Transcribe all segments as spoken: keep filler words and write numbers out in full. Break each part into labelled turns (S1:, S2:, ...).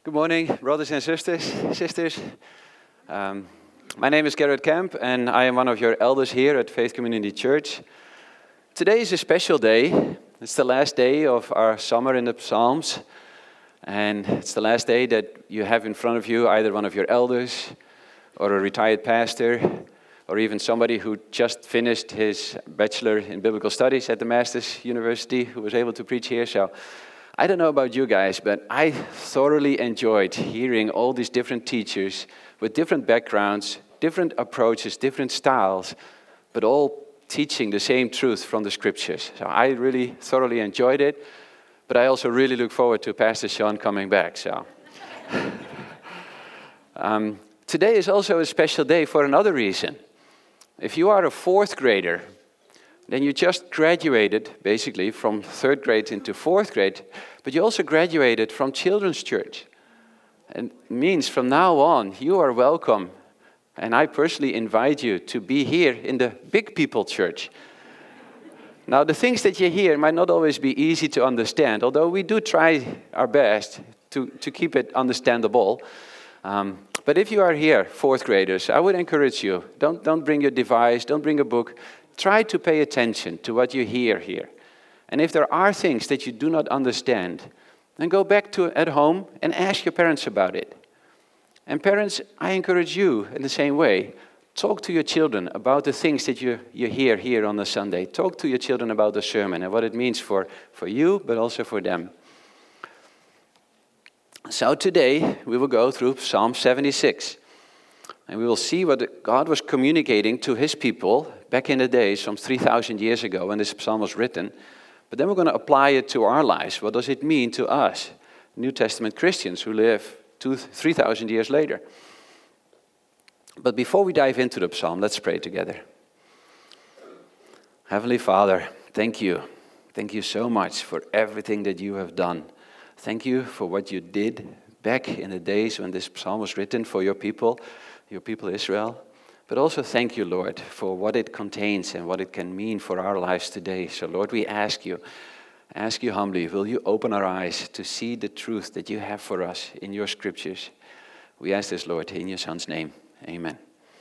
S1: Good morning, brothers and sisters. Sisters, um, my name is Gerrit Kemp, and I am one of your elders here at Faith Community Church. Today is a special day. It's the last day of our summer in the Psalms, and it's the last day that you have in front of you either one of your elders, or a retired pastor, or even somebody who just finished his bachelor in biblical studies at the Masters University, who was able to preach here. So I don't know about you guys, but I thoroughly enjoyed hearing all these different teachers with different backgrounds, different approaches, different styles, but all teaching the same truth from the scriptures. So I really thoroughly enjoyed it, but I also really look forward to Pastor Sean coming back. So um, today is also a special day for another reason. If you are a fourth grader, then you just graduated, basically, from third grade into fourth grade, but you also graduated from children's church. And it means from now on, you are welcome. And I personally invite you to be here in the big people church. Now, the things that you hear might not always be easy to understand, although we do try our best to, to keep it understandable. Um, but if you are here, fourth graders, I would encourage you, don't, don't bring your device, don't bring a book. Try to pay attention to what you hear here. And if there are things that you do not understand, then go back to at home and ask your parents about it. And parents, I encourage you in the same way. Talk to your children about the things that you, you hear here on a Sunday. Talk to your children about the sermon and what it means for, for you, but also for them. So today, we will go through Psalm seventy-six. And we will see what God was communicating to his people back in the days, some three thousand years ago when this psalm was written. But then we're going to apply it to our lives. What does it mean to us, New Testament Christians who live two, three thousand years later? But before we dive into the psalm, let's pray together. Heavenly Father, thank you. Thank you so much for everything that you have done. Thank you for what you did back in the days when this psalm was written for your people, your people Israel. But also thank you, Lord, for what it contains and what it can mean for our lives today. So, Lord, we ask you, ask you humbly, will you open our eyes to see the truth that you have for us in your scriptures? We ask this, Lord, in your Son's name. Amen.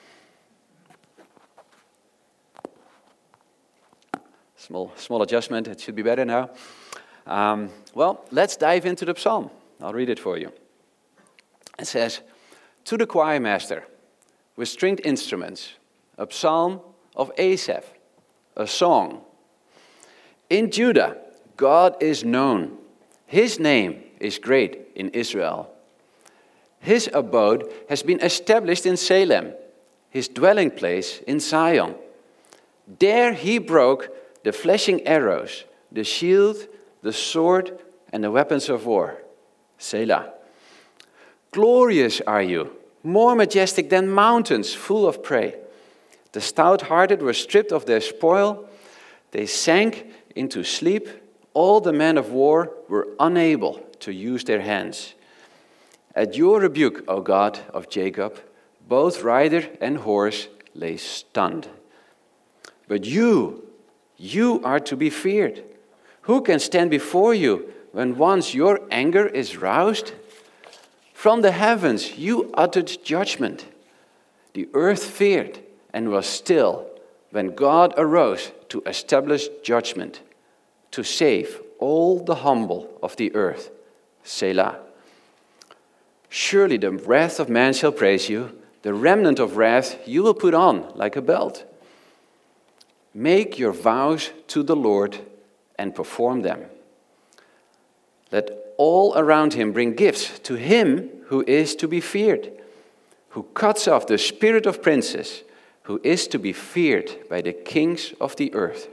S1: Small, small adjustment. It should be better now. Um, well, let's dive into the psalm. I'll read it for you. It says, "To the choir master, with stringed instruments, a psalm of Asaph, a song. In Judah, God is known. His name is great in Israel. His abode has been established in Salem, his dwelling place in Zion. There he broke the flashing arrows, the shield, the sword, and the weapons of war. Selah. Glorious are you, more majestic than mountains full of prey. The stout-hearted were stripped of their spoil. They sank into sleep. All the men of war were unable to use their hands. At your rebuke, O God of Jacob, both rider and horse lay stunned. But you, you are to be feared. Who can stand before you when once your anger is roused? From the heavens you uttered judgment. The earth feared and was still when God arose to establish judgment, to save all the humble of the earth. Selah. Surely the wrath of man shall praise you, the remnant of wrath you will put on like a belt. Make your vows to the Lord and perform them. Let all around him bring gifts to him who is to be feared, who cuts off the spirit of princes, who is to be feared by the kings of the earth."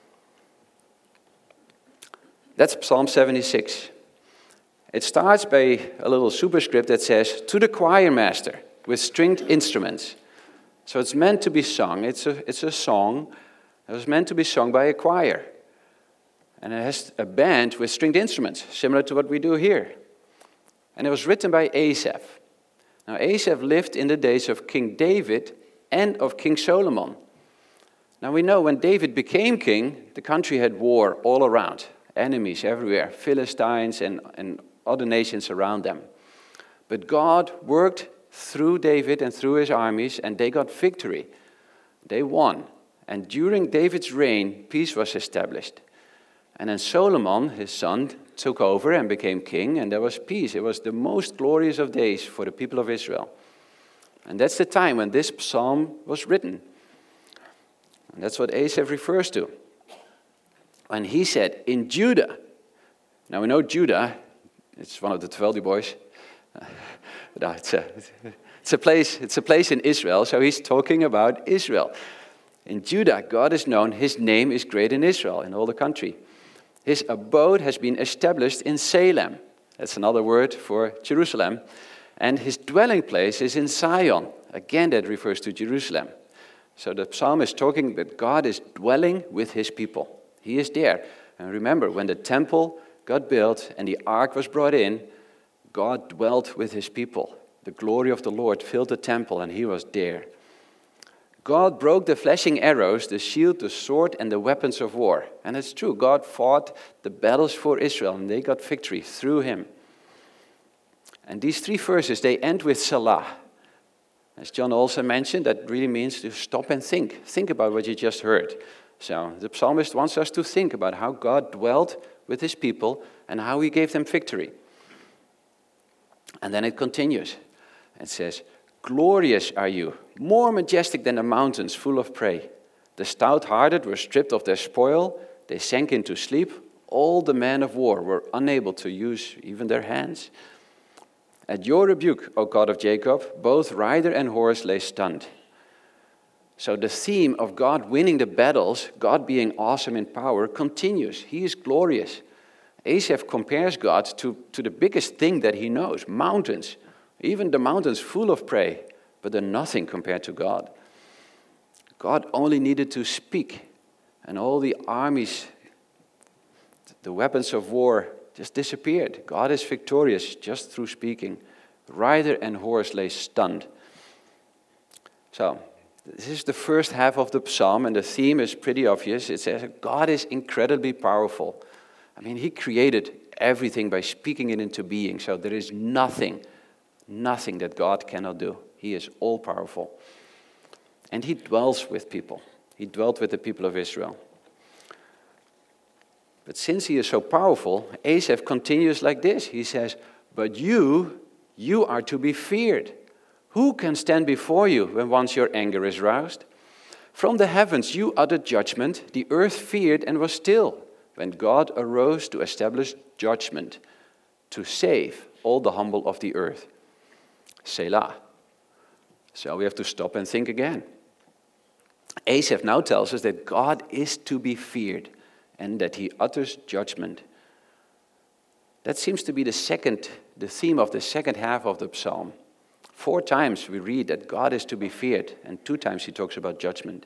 S1: That's Psalm seventy-six. It starts by a little superscript that says, "To the choir master with stringed instruments." So it's meant to be sung. It's a, it's a song that was meant to be sung by a choir. And it has a band with stringed instruments, similar to what we do here. And it was written by Asaph. Now, Asaph lived in the days of King David and of King Solomon. Now, we know when David became king, the country had war all around, enemies everywhere, Philistines and, and other nations around them. But God worked through David and through his armies, and they got victory. They won. And during David's reign, peace was established. And then Solomon, his son, took over and became king, and there was peace. It was the most glorious of days for the people of Israel. And that's the time when this psalm was written. And that's what Asaph refers to. And he said, in Judah. Now we know Judah, it's one of the twelve boys. Uh, no, it's, a, it's, a place, it's a place in Israel, so he's talking about Israel. In Judah, God is known, his name is great in Israel, in all the country. His abode has been established in Salem. That's another word for Jerusalem. And his dwelling place is in Zion. Again, that refers to Jerusalem. So the psalm is talking that God is dwelling with his people. He is there. And remember, when the temple got built and the ark was brought in, God dwelt with his people. The glory of the Lord filled the temple, and he was there. God broke the flashing arrows, the shield, the sword, and the weapons of war. And it's true, God fought the battles for Israel, and they got victory through him. And these three verses, they end with Selah. As John also mentioned, that really means to stop and think. Think about what you just heard. So the psalmist wants us to think about how God dwelt with his people and how he gave them victory. And then it continues. It says, glorious are you, more majestic than the mountains full of prey. The stout-hearted were stripped of their spoil. They sank into sleep. All the men of war were unable to use even their hands. At your rebuke, O God of Jacob, both rider and horse lay stunned. So the theme of God winning the battles, God being awesome in power, continues. He is glorious. Asaph compares God to, to the biggest thing that he knows, mountains. Even the mountains full of prey, but they're nothing compared to God. God only needed to speak, and all the armies, the weapons of war, just disappeared. God is victorious just through speaking. Rider and horse lay stunned. So, this is the first half of the psalm, and the theme is pretty obvious. It says God is incredibly powerful. I mean, he created everything by speaking it into being, so there is nothing, nothing that God cannot do. He is all-powerful. And he dwells with people. He dwelt with the people of Israel. But since he is so powerful, Asaph continues like this. He says, but you, you are to be feared. Who can stand before you when once your anger is roused? From the heavens you uttered judgment. The earth feared and was still when God arose to establish judgment, to save all the humble of the earth. Selah. So we have to stop and think again. Asaph now tells us that God is to be feared and that he utters judgment. That seems to be the second, the theme of the second half of the psalm. Four times we read that God is to be feared, and two times he talks about judgment.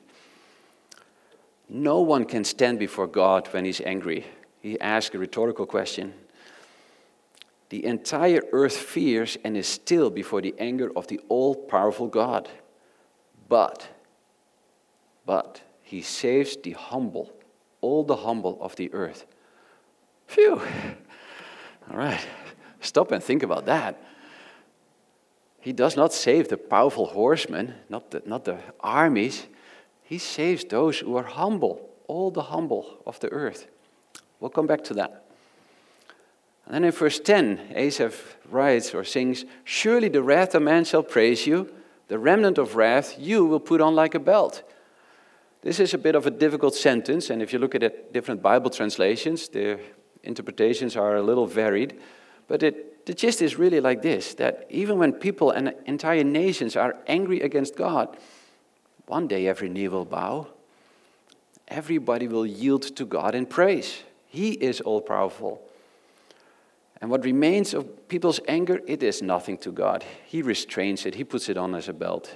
S1: No one can stand before God when he's angry. He asks a rhetorical question. The entire earth fears and is still before the anger of the all-powerful God. But, but, he saves the humble, all the humble of the earth. Phew! All right, stop and think about that. He does not save the powerful horsemen, not the, not the armies. He saves those who are humble, all the humble of the earth. We'll come back to that. And then in verse ten, Asaph writes or sings, surely the wrath of man shall praise you, the remnant of wrath you will put on like a belt. This is a bit of a difficult sentence, and if you look at it, different Bible translations, the interpretations are a little varied, but it, the gist is really like this, that even when people and entire nations are angry against God, one day every knee will bow, everybody will yield to God in praise. He is all-powerful. And what remains of people's anger, it is nothing to God. He restrains it. He puts it on as a belt.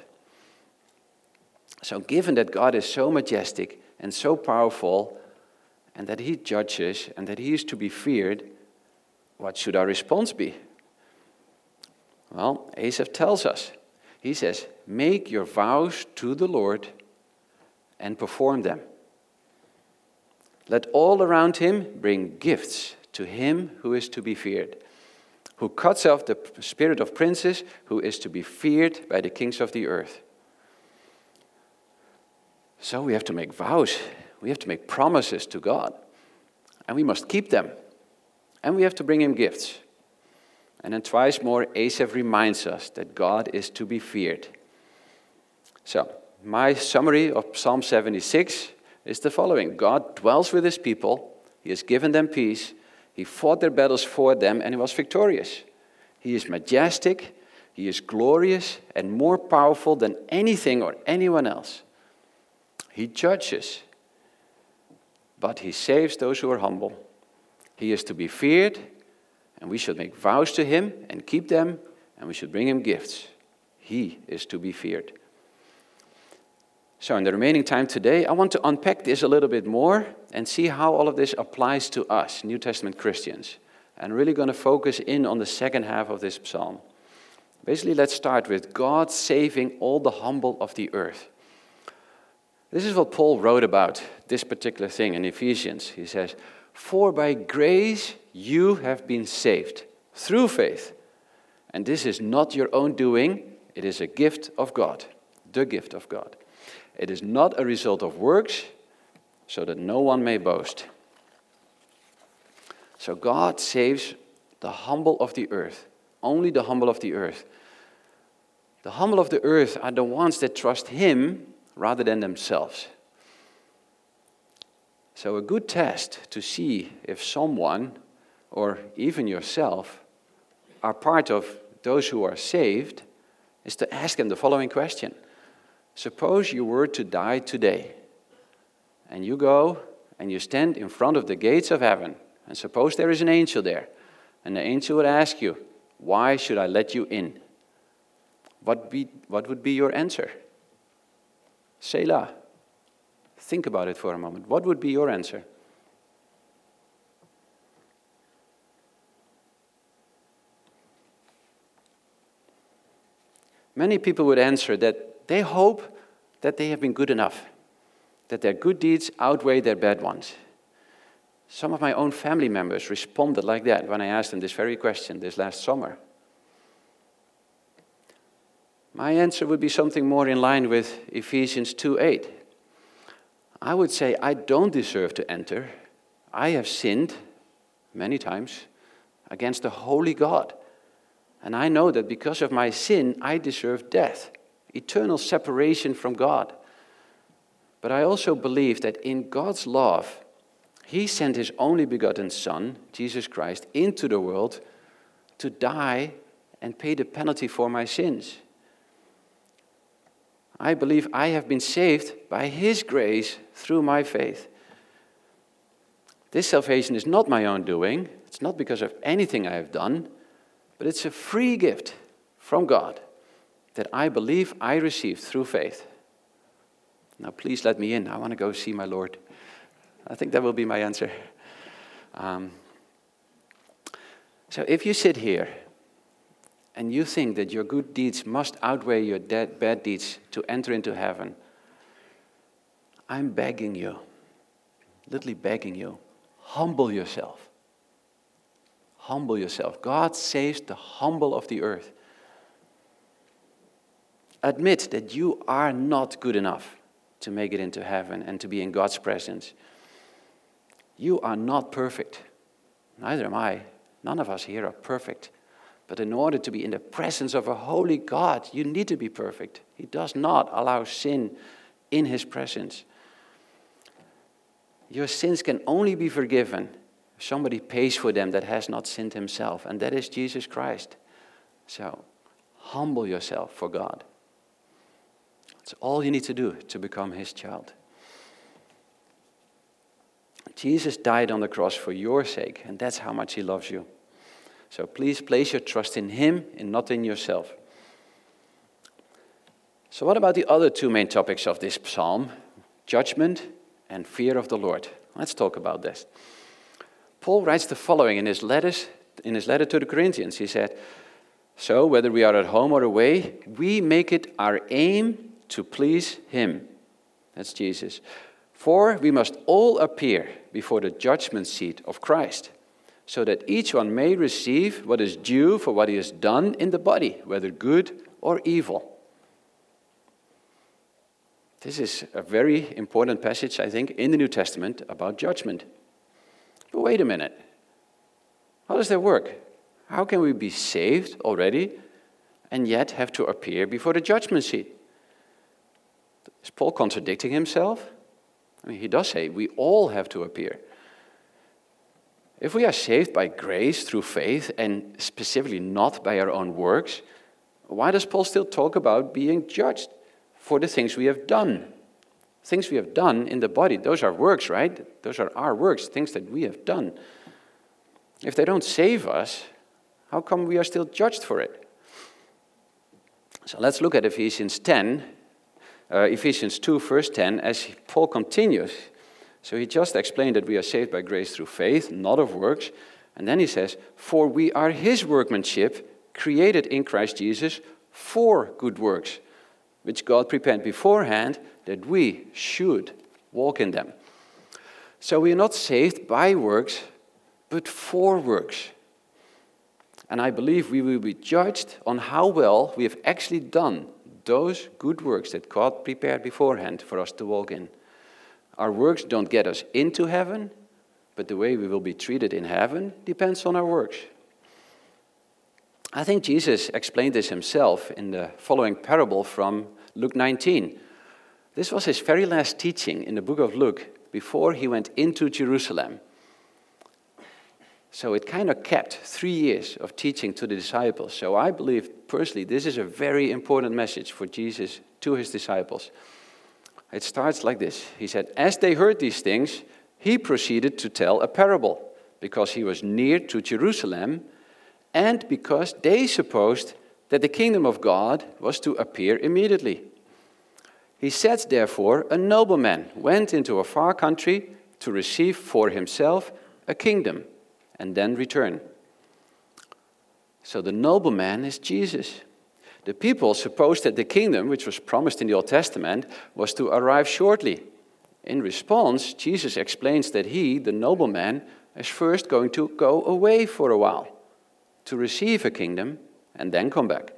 S1: So given that God is so majestic and so powerful, and that he judges, and that he is to be feared, what should our response be? Well, Asaph tells us. He says, make your vows to the Lord and perform them. Let all around him bring gifts to him who is to be feared. who cuts off the spirit of princes, who is to be feared by the kings of the earth. So we have to make vows. We have to make promises to God. And we must keep them. And we have to bring him gifts. And then twice more, Asaph reminds us that God is to be feared. So, my summary of Psalm seventy-six is the following. God dwells with his people. He has given them peace. He fought their battles for them and he was victorious. He is majestic. He is glorious and more powerful than anything or anyone else. He judges, but he saves those who are humble. He is to be feared, and we should make vows to him and keep them, and we should bring him gifts. He is to be feared. So in the remaining time today, I want to unpack this a little bit more and see how all of this applies to us, New Testament Christians. And really going to focus in on the second half of this psalm. Basically, let's start with God saving all the humble of the earth. This is what Paul wrote about this particular thing in Ephesians. He says, "For by grace you have been saved through faith. And this is not your own doing, it is a gift of God." The gift of God. It is not a result of works, so that no one may boast. So God saves the humble of the earth. Only the humble of the earth. The humble of the earth are the ones that trust him rather than themselves. So a good test to see if someone, or even yourself, are part of those who are saved is to ask them the following question. Suppose you were to die today, and you go and you stand in front of the gates of heaven, and suppose there is an angel there, and the angel would ask you, "Why should I let you in?" What be, what would be your answer? Selah. Think about it for a moment. What would be your answer? Many people would answer that they hope that they have been good enough, that their good deeds outweigh their bad ones. Some of my own family members responded like that when I asked them this very question this last summer. My answer would be something more in line with Ephesians two eight. I would say, I don't deserve to enter. I have sinned many times against the holy God. And I know that because of my sin, I deserve death, eternal separation from God. But I also believe that in God's love, he sent his only begotten Son, Jesus Christ, into the world to die and pay the penalty for my sins. I believe I have been saved by his grace through my faith. This salvation is not my own doing. It's not because of anything I have done, but it's a free gift from God that I believe I received through faith. Now please let me in. I want to go see my Lord. I think that will be my answer. Um, so if you sit here and you think that your good deeds must outweigh your dead, bad deeds to enter into heaven, I'm begging you, literally begging you, humble yourself. Humble yourself. God saves the humble of the earth. Admit that you are not good enough to make it into heaven and to be in God's presence. You are not perfect. Neither am I. None of us here are perfect. But in order to be in the presence of a holy God, you need to be perfect. He does not allow sin in his presence. Your sins can only be forgiven if somebody pays for them that has not sinned himself, and that is Jesus Christ. So, humble yourself for God. That's all you need to do to become his child. Jesus died on the cross for your sake, and that's how much he loves you. So please place your trust in him and not in yourself. So what about the other two main topics of this psalm? Judgment and fear of the Lord. Let's talk about this. Paul writes the following in his letters, in his letter to the Corinthians. He said, "So whether we are at home or away, we make it our aim to please him." That's Jesus. "For we must all appear before the judgment seat of Christ, so that each one may receive what is due for what he has done in the body, whether good or evil. This is a very important passage, I think, in the New Testament about judgment. But wait a minute. How does that work? How can we be saved already and yet have to appear before the judgment seat? Is Paul contradicting himself? I mean, he does say we all have to appear. If we are saved by grace through faith and specifically not by our own works, why does Paul still talk about being judged for the things we have done? Things we have done in the body, those are works, right? Those are our works, things that we have done. If they don't save us, how come we are still judged for it? So let's look at Ephesians ten, uh, Ephesians two, verse ten, as Paul continues. So he just explained that we are saved by grace through faith, not of works. And then he says, for we are his workmanship, created in Christ Jesus for good works, which God prepared beforehand that we should walk in them. So we are not saved by works, but for works. And I believe we will be judged on how well we have actually done those good works that God prepared beforehand for us to walk in. Our works don't get us into heaven, but the way we will be treated in heaven depends on our works. I think Jesus explained this himself in the following parable from Luke nineteen. This was his very last teaching in the book of Luke before he went into Jerusalem. So it kind of kept three years of teaching to the disciples. So I believe personally this is a very important message for Jesus to his disciples. It starts like this. He said, as they heard these things, he proceeded to tell a parable because he was near to Jerusalem and because they supposed that the kingdom of God was to appear immediately. He said, therefore, a nobleman went into a far country to receive for himself a kingdom and then return. So the nobleman is Jesus. The people supposed that the kingdom, which was promised in the Old Testament, was to arrive shortly. In response, Jesus explains that he, the nobleman, is first going to go away for a while to receive a kingdom and then come back.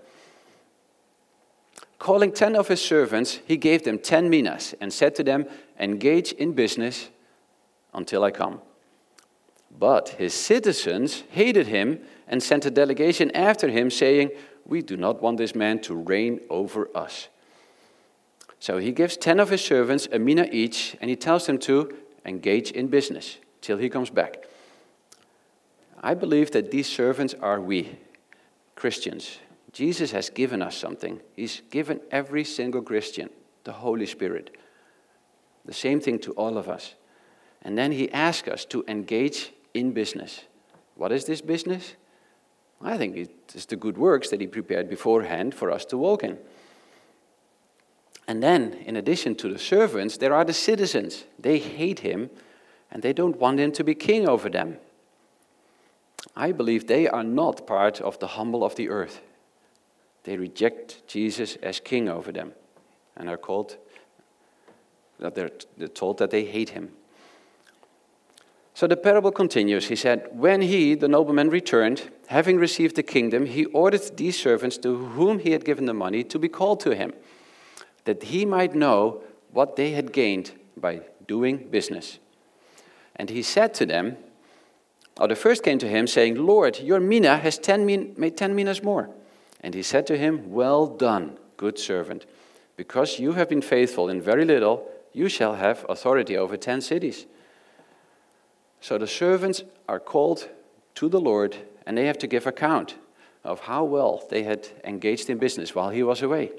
S1: Calling ten of his servants, he gave them ten minas and said to them, engage in business until I come. But his citizens hated him and sent a delegation after him, saying, we do not want this man to reign over us. So he gives ten of his servants a mina each, and he tells them to engage in business till he comes back. I believe that these servants are we, Christians. Jesus has given us something. He's given every single Christian the Holy Spirit. The same thing to all of us. And then he asks us to engage in business. What is this business? I think it's the good works that he prepared beforehand for us to walk in. And then, in addition to the servants, there are the citizens. They hate him, and they don't want him to be king over them. I believe they are not part of the humble of the earth. They reject Jesus as king over them, and are called, that they're, they're told that they hate him. So the parable continues. He said, when he, the nobleman, returned, having received the kingdom, he ordered these servants to whom he had given the money to be called to him, that he might know what they had gained by doing business. And he said to them, or the first came to him, saying, Lord, your mina has ten min- made ten minas more. And he said to him, well done, good servant. Because you have been faithful in very little, you shall have authority over ten cities. So the servants are called to the Lord, and they have to give account of how well they had engaged in business while he was away.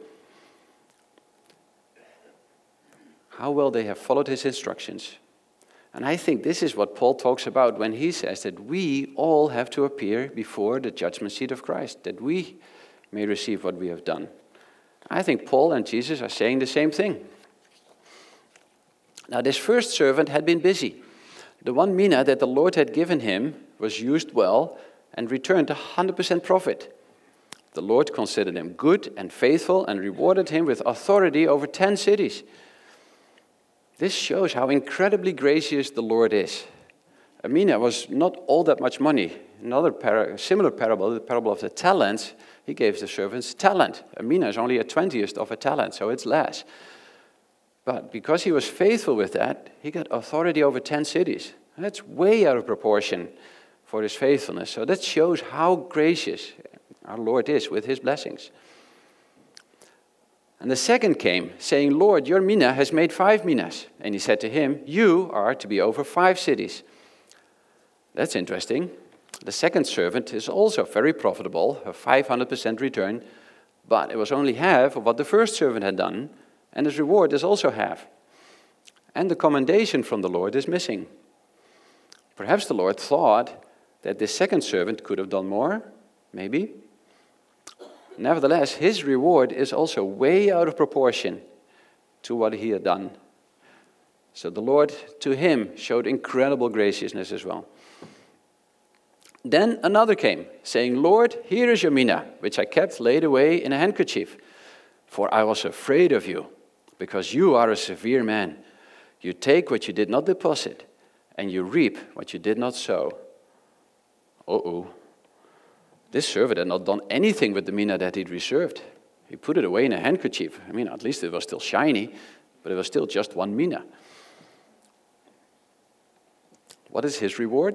S1: How well they have followed his instructions. And I think this is what Paul talks about when he says that we all have to appear before the judgment seat of Christ, that we may receive what we have done. I think Paul and Jesus are saying the same thing. Now, this first servant had been busy. The one mina that the Lord had given him was used well and returned one hundred percent profit. The Lord considered him good and faithful and rewarded him with authority over ten cities. This shows how incredibly gracious the Lord is. A mina was not all that much money. Another para- similar parable, the parable of the talents, he gave the servants talent. A mina is only a twentieth of a talent, so it's less. But because he was faithful with that, he got authority over ten cities. And that's way out of proportion for his faithfulness. So that shows how gracious our Lord is with his blessings. And the second came, saying, Lord, your mina has made five minas. And he said to him, you are to be over five cities. That's interesting. The second servant is also very profitable, a five hundred percent return, but it was only half of what the first servant had done, and his reward is also half. And the commendation from the Lord is missing. Perhaps the Lord thought that this second servant could have done more, maybe. Nevertheless, his reward is also way out of proportion to what he had done. So the Lord, to him, showed incredible graciousness as well. Then another came, saying, Lord, here is your mina, which I kept laid away in a handkerchief. For I was afraid of you, because you are a severe man. You take what you did not deposit, and you reap what you did not sow. Uh-oh. This servant had not done anything with the mina that he'd reserved. He put it away in a handkerchief. I mean, at least it was still shiny, but it was still just one mina. What is his reward?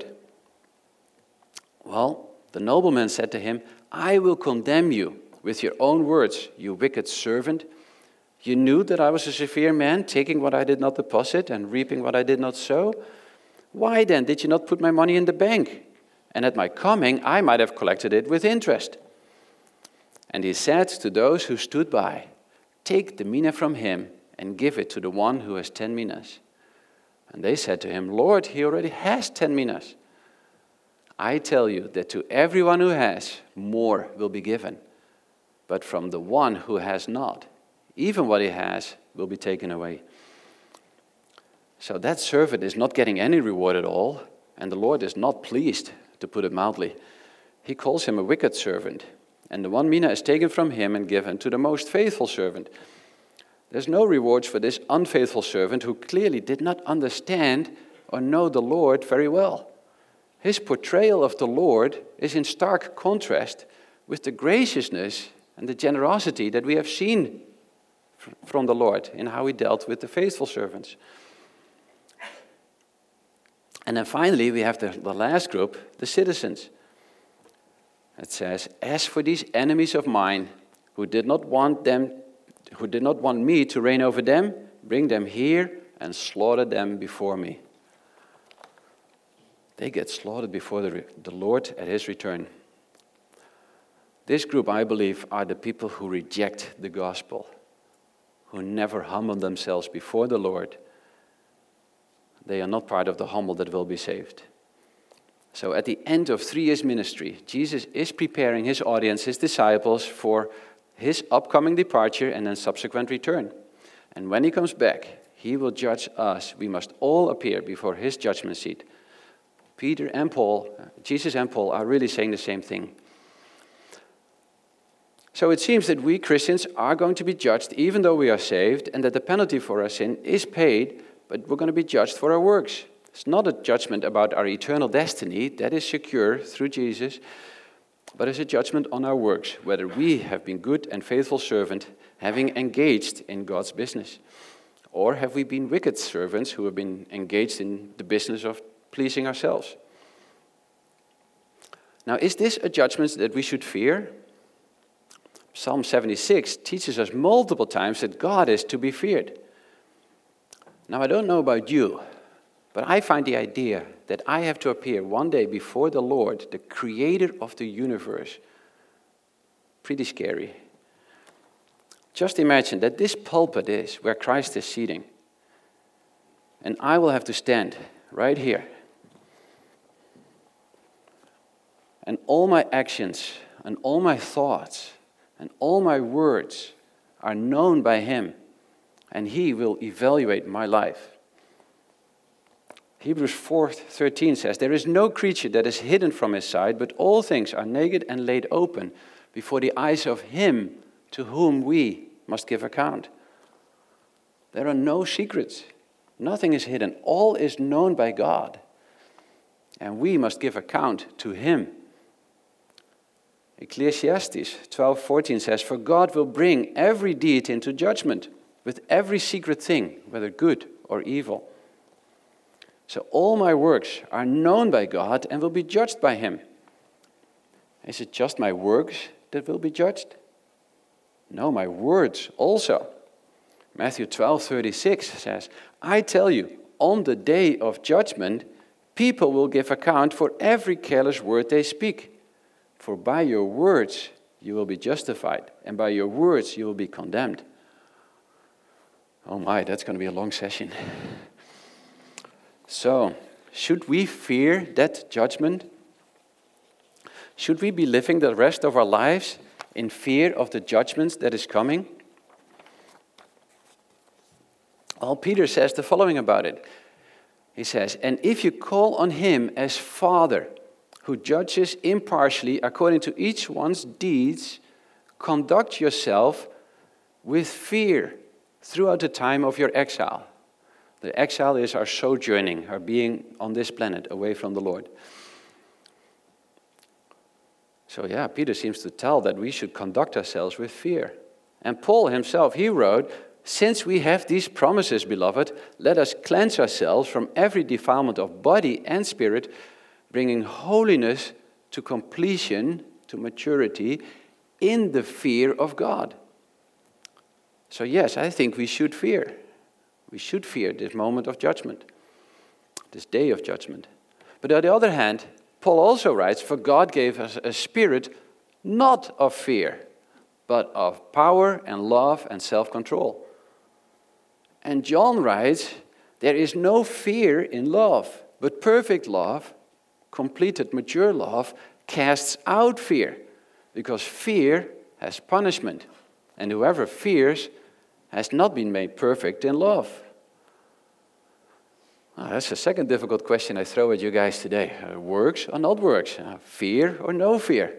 S1: Well, the nobleman said to him, I will condemn you with your own words, you wicked servant. You knew that I was a severe man, taking what I did not deposit and reaping what I did not sow. Why then did you not put my money in the bank? And at my coming, I might have collected it with interest. And he said to those who stood by, take the mina from him and give it to the one who has ten minas. And they said to him, Lord, he already has ten minas. I tell you that to everyone who has, more will be given. But from the one who has not, even what he has will be taken away. So that servant is not getting any reward at all, and the Lord is not pleased, to put it mildly. He calls him a wicked servant, and the one mina is taken from him and given to the most faithful servant. There's no rewards for this unfaithful servant who clearly did not understand or know the Lord very well. His portrayal of the Lord is in stark contrast with the graciousness and the generosity that we have seen from the Lord in how he dealt with the faithful servants. And then finally, we have the, the last group, the citizens. It says, as for these enemies of mine who did not want them, who did not want me to reign over them, bring them here and slaughter them before me. They get slaughtered before the, the Lord at his return. This group, I believe, are the people who reject the gospel, who never humble themselves before the Lord. They are not part of the humble that will be saved. So at the end of three years ministry, Jesus is preparing his audience, his disciples, for his upcoming departure and then subsequent return. And when he comes back, he will judge us. We must all appear before his judgment seat. Peter and Paul, Jesus and Paul are really saying the same thing. So it seems that we Christians are going to be judged even though we are saved, and that the penalty for our sin is paid, but we're going to be judged for our works. It's not a judgment about our eternal destiny, that is secure through Jesus, but it's a judgment on our works, whether we have been good and faithful servant, having engaged in God's business, or have we been wicked servants who have been engaged in the business of pleasing ourselves. Now, is this a judgment that we should fear? Psalm seventy-six teaches us multiple times that God is to be feared. Now, I don't know about you, but I find the idea that I have to appear one day before the Lord, the creator of the universe, pretty scary. Just imagine that this pulpit is where Christ is sitting, and I will have to stand right here. And all my actions and all my thoughts and all my words are known by him, and he will evaluate my life. Hebrews four thirteen says, there is no creature that is hidden from his sight, but all things are naked and laid open before the eyes of him to whom we must give account. There are no secrets. Nothing is hidden. All is known by God. and we must give account to him. Ecclesiastes twelve fourteen says, "For God will bring every deed into judgment, with every secret thing, whether good or evil. So all my works are known by God and will be judged by him." Is it just my works that will be judged? No, my words also. Matthew twelve thirty-six says, "I tell you, on the day of judgment, people will give account for every careless word they speak. For by your words you will be justified, and by your words you will be condemned." Oh my, that's going to be a long session. So, should we fear that judgment? Should we be living the rest of our lives in fear of the judgment that is coming? Well, Peter says the following about it. He says, "And if you call on him as Father, who judges impartially according to each one's deeds, conduct yourself with fear throughout the time of your exile." The exile is our sojourning, our being on this planet, away from the Lord. So yeah, Peter seems to tell that we should conduct ourselves with fear. And Paul himself, he wrote, "Since we have these promises, beloved, let us cleanse ourselves from every defilement of body and spirit, bringing holiness to completion, to maturity, in the fear of God." So yes, I think we should fear. We should fear this moment of judgment, this day of judgment. But on the other hand, Paul also writes, "For God gave us a spirit not of fear, but of power and love and self-control." And John writes, "There is no fear in love, but perfect love, completed mature love, casts out fear, because fear has punishment, and whoever fears has not been made perfect in love." Oh, that's the second difficult question I throw at you guys today. Uh, works or not works? Uh, fear or no fear?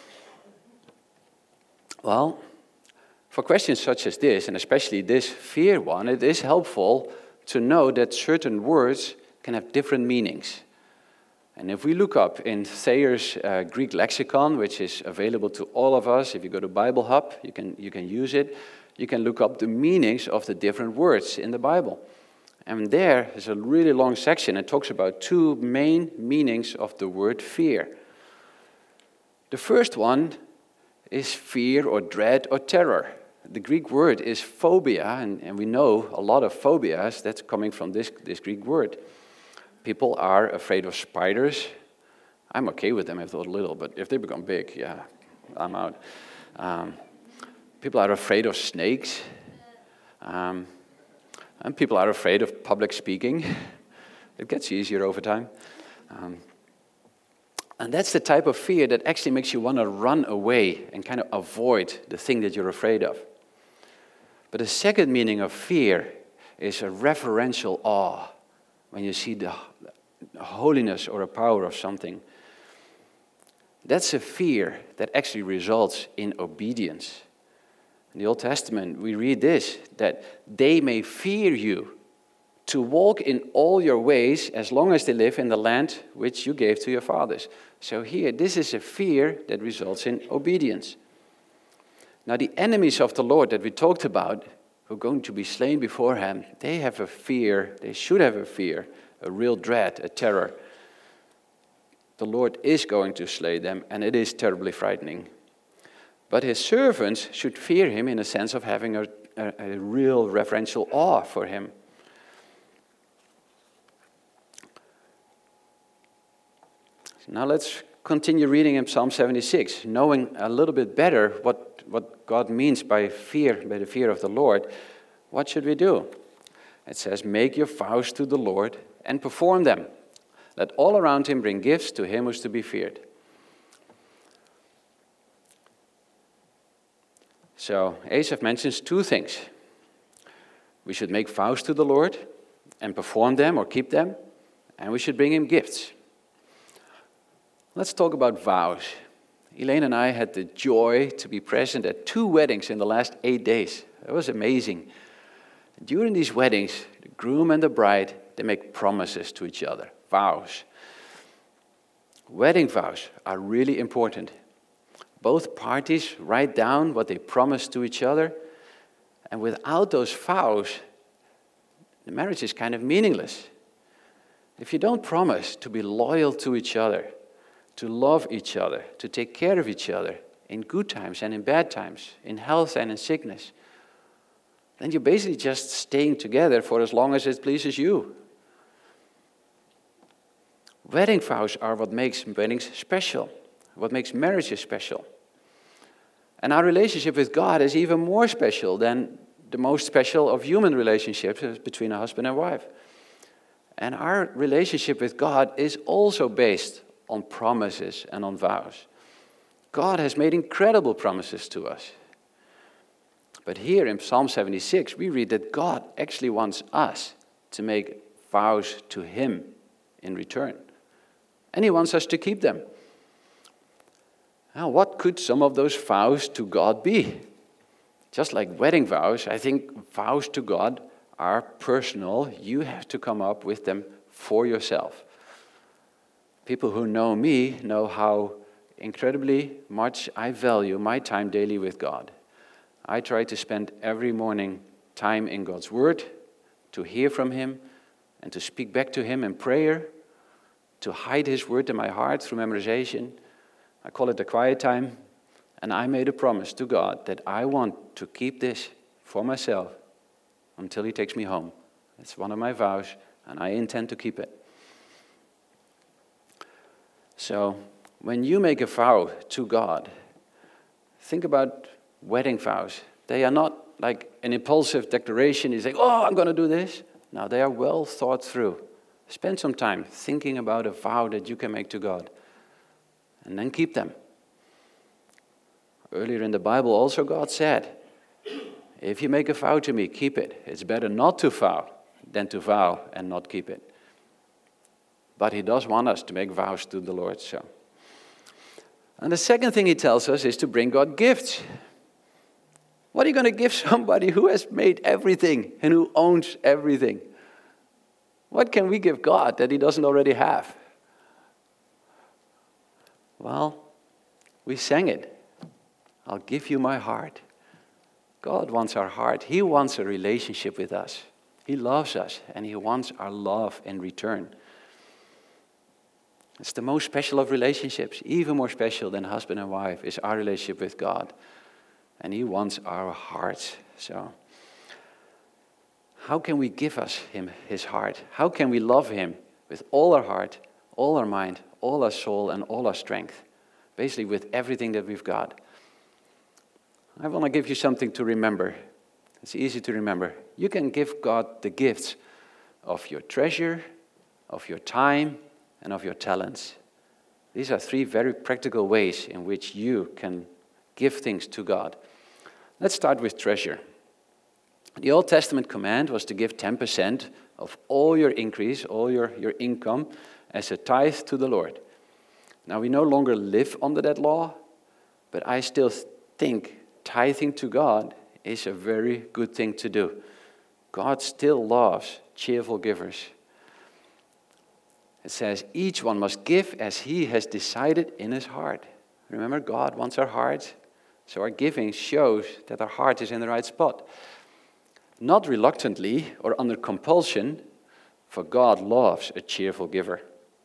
S1: Well, for questions such as this, and especially this fear one, it is helpful to know that certain words can have different meanings. And if we look up in Thayer's uh, Greek lexicon, which is available to all of us, if you go to Bible Hub, you can, you can use it. You can look up the meanings of the different words in the Bible. And there is a really long section. It talks about two main meanings of the word fear. The first one is fear or dread or terror. The Greek word is phobia, and, and we know a lot of phobias that's coming from this, this Greek word. People are afraid of spiders. I'm okay with them if they're little, but if they become big, yeah, I'm out. Um, people are afraid of snakes. Um, and people are afraid of public speaking. It gets easier over time. Um, and that's the type of fear that actually makes you want to run away and kind of avoid the thing that you're afraid of. But the second meaning of fear is a reverential awe. When you see the holiness or the power of something. That's a fear that actually results in obedience. In the Old Testament, we read this, that they may fear you to walk in all your ways as long as they live in the land which you gave to your fathers. So here, this is a fear that results in obedience. Now, the enemies of the Lord that we talked about, who are going to be slain before him, they have a fear, they should have a fear, a real dread, a terror. The Lord is going to slay them, and it is terribly frightening. But his servants should fear him in a sense of having a, a, a real reverential awe for him. So now let's continue reading in Psalm seventy-six, knowing a little bit better what, what God means by fear, by the fear of the Lord. What should we do? It says, "Make your vows to the Lord and perform them. Let all around him bring gifts to him who is to be feared." So Asaph mentions two things. We should make vows to the Lord and perform them or keep them, and we should bring him gifts. Let's talk about vows. Elaine and I had the joy to be present at two weddings in the last eight days. It was amazing. During these weddings, the groom and the bride, they make promises to each other, vows. Wedding vows are really important. Both parties write down what they promise to each other, and without those vows, the marriage is kind of meaningless. If you don't promise to be loyal to each other, to love each other, to take care of each other in good times and in bad times, in health and in sickness, then you're basically just staying together for as long as it pleases you. Wedding vows are what makes weddings special, what makes marriages special. And our relationship with God is even more special than the most special of human relationships between a husband and wife. And our relationship with God is also based on promises and on vows. God has made incredible promises to us. But here in Psalm seventy-six, we read that God actually wants us to make vows to Him in return. And He wants us to keep them. Now, what could some of those vows to God be? Just like wedding vows, I think vows to God are personal. You have to come up with them for yourself. People who know me know how incredibly much I value my time daily with God. I try to spend every morning time in God's Word, to hear from Him, and to speak back to Him in prayer, to hide His Word in my heart through memorization. I call it the quiet time, and I made a promise to God that I want to keep this for myself until He takes me home. It's one of my vows, and I intend to keep it. So, when you make a vow to God, think about wedding vows. They are not like an impulsive declaration. You say, oh, I'm going to do this. No, they are well thought through. Spend some time thinking about a vow that you can make to God. And then keep them. Earlier in the Bible also God said, if you make a vow to me, keep it. It's better not to vow than to vow and not keep it. But He does want us to make vows to the Lord. So. And the second thing He tells us is to bring God gifts. What are you going to give somebody who has made everything and who owns everything? What can we give God that He doesn't already have? Well, we sang it. I'll give you my heart. God wants our heart. He wants a relationship with us. He loves us, and He wants our love in return. It's the most special of relationships. Even more special than husband and wife is our relationship with God. And He wants our hearts. So, how can we give us Him His heart? How can we love Him with all our heart, all our mind, all our soul, and all our strength? Basically with everything that we've got. I want to give you something to remember. It's easy to remember. You can give God the gifts of your treasure, of your time, and of your talents. These are three very practical ways in which you can give things to God. Let's start with treasure. The Old Testament command was to give ten percent of all your increase, all your, your income, as a tithe to the Lord. Now, we no longer live under that law, but I still think tithing to God is a very good thing to do. God still loves cheerful givers. It says, each one must give as he has decided in his heart. Remember, God wants our hearts, so our giving shows that our heart is in the right spot. Not reluctantly or under compulsion, for God loves a cheerful giver.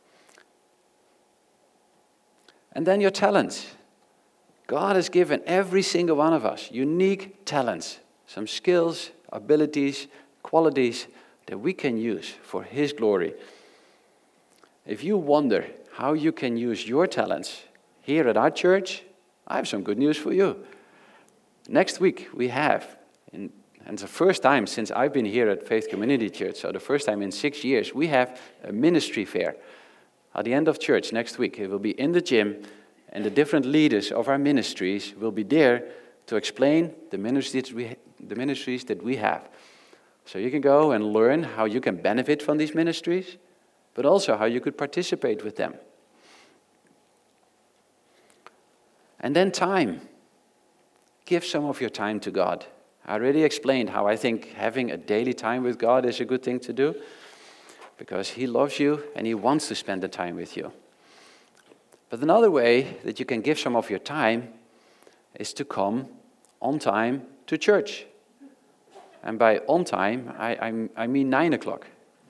S1: And then your talents. God has given every single one of us unique talents, some skills, abilities, qualities that we can use for His glory. If you wonder how you can use your talents here at our church, I have some good news for you. Next week we have, in, and it's the first time since I've been here at Faith Community Church, so the first time in six years, we have a ministry fair. At the end of church next week, it will be in the gym, and the different leaders of our ministries will be there to explain the ministries we, the ministries that we have. So you can go and learn how you can benefit from these ministries, but also how you could participate with them. And then time. Give some of your time to God. I already explained how I think having a daily time with God is a good thing to do, because He loves you and He wants to spend the time with you. But another way that you can give some of your time is to come on time to church. And by on time, I, I, I mean nine o'clock.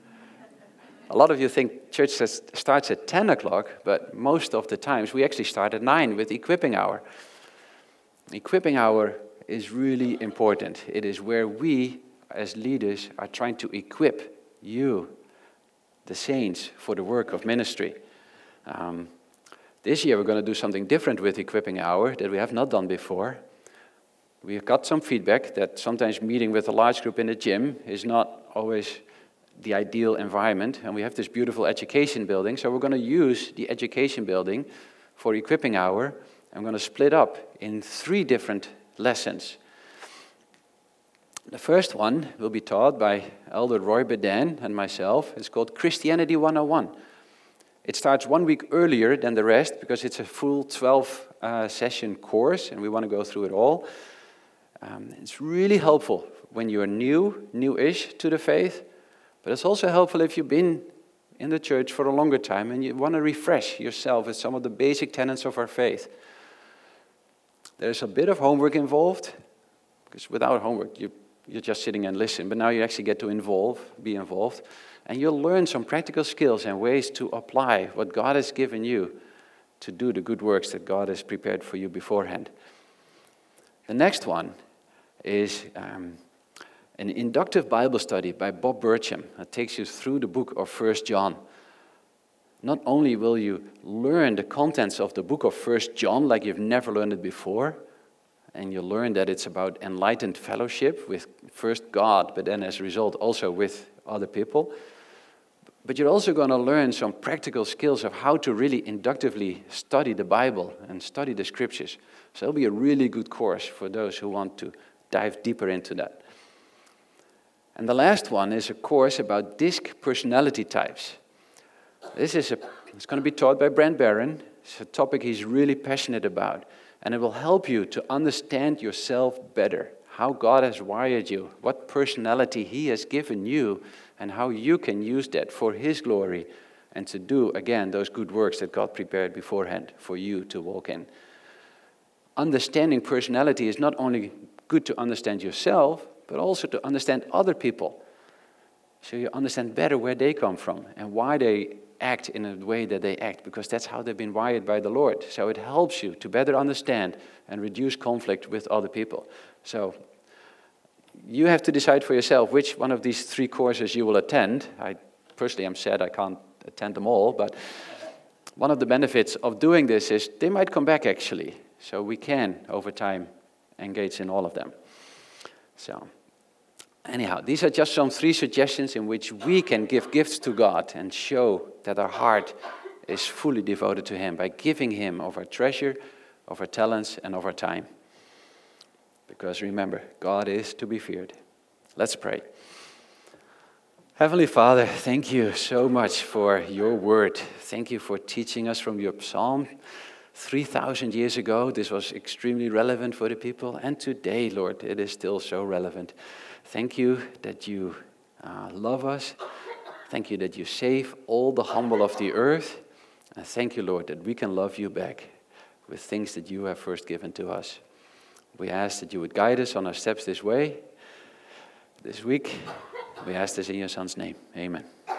S1: A lot of you think church says, starts at ten o'clock, but most of the times we actually start at nine with equipping hour. Equipping hour is really important. It is where we, as leaders, are trying to equip you, the saints, for the work of ministry. Um, this year we're going to do something different with equipping hour that we have not done before. We've got some feedback that sometimes meeting with a large group in the gym is not always the ideal environment, and we have this beautiful education building, so we're going to use the education building for equipping hour. I'm going to split up in three different lessons. The first one will be taught by Elder Roy Bedan and myself. It's called Christianity one oh one. It starts one week earlier than the rest because it's a full twelve uh, session course and we want to go through it all. Um, it's really helpful when you're new, new-ish to the faith, but it's also helpful if you've been in the church for a longer time and you want to refresh yourself with some of the basic tenets of our faith. There's a bit of homework involved, because without homework you, you're just sitting and listen, but now you actually get to involve, be involved, and you'll learn some practical skills and ways to apply what God has given you to do the good works that God has prepared for you beforehand. The next one is um, an inductive Bible study by Bob Burcham that takes you through the book of First John. Not only will you learn the contents of the book of First John like you've never learned it before, and you'll learn that it's about enlightened fellowship with first God, but then as a result also with other people, but you're also going to learn some practical skills of how to really inductively study the Bible and study the scriptures. So it'll be a really good course for those who want to dive deeper into that. And the last one is a course about DISC personality types. This is a, it's going to be taught by Brent Barron. It's a topic he's really passionate about. And it will help you to understand yourself better, how God has wired you, what personality He has given you, and how you can use that for His glory and to do, again, those good works that God prepared beforehand for you to walk in. Understanding personality is not only good to understand yourself, but also to understand other people. So you understand better where they come from and why they act in a way that they act, because that's how they've been wired by the Lord. So it helps you to better understand and reduce conflict with other people. So you have to decide for yourself which one of these three courses you will attend. I personally am sad I can't attend them all, but one of the benefits of doing this is they might come back actually. So we can, over time, engage in all of them. So anyhow, these are just some three suggestions in which we can give gifts to God and show that our heart is fully devoted to Him by giving Him of our treasure, of our talents, and of our time. Because remember, God is to be feared. Let's pray. Heavenly Father, thank you so much for your word. Thank you for teaching us from your psalm. three thousand years ago, this was extremely relevant for the people. And today, Lord, it is still so relevant. Thank you that you uh, love us. Thank you that you save all the humble of the earth. And thank you, Lord, that we can love you back with things that you have first given to us. We ask that you would guide us on our steps this way, this week. We ask this in your Son's name. Amen.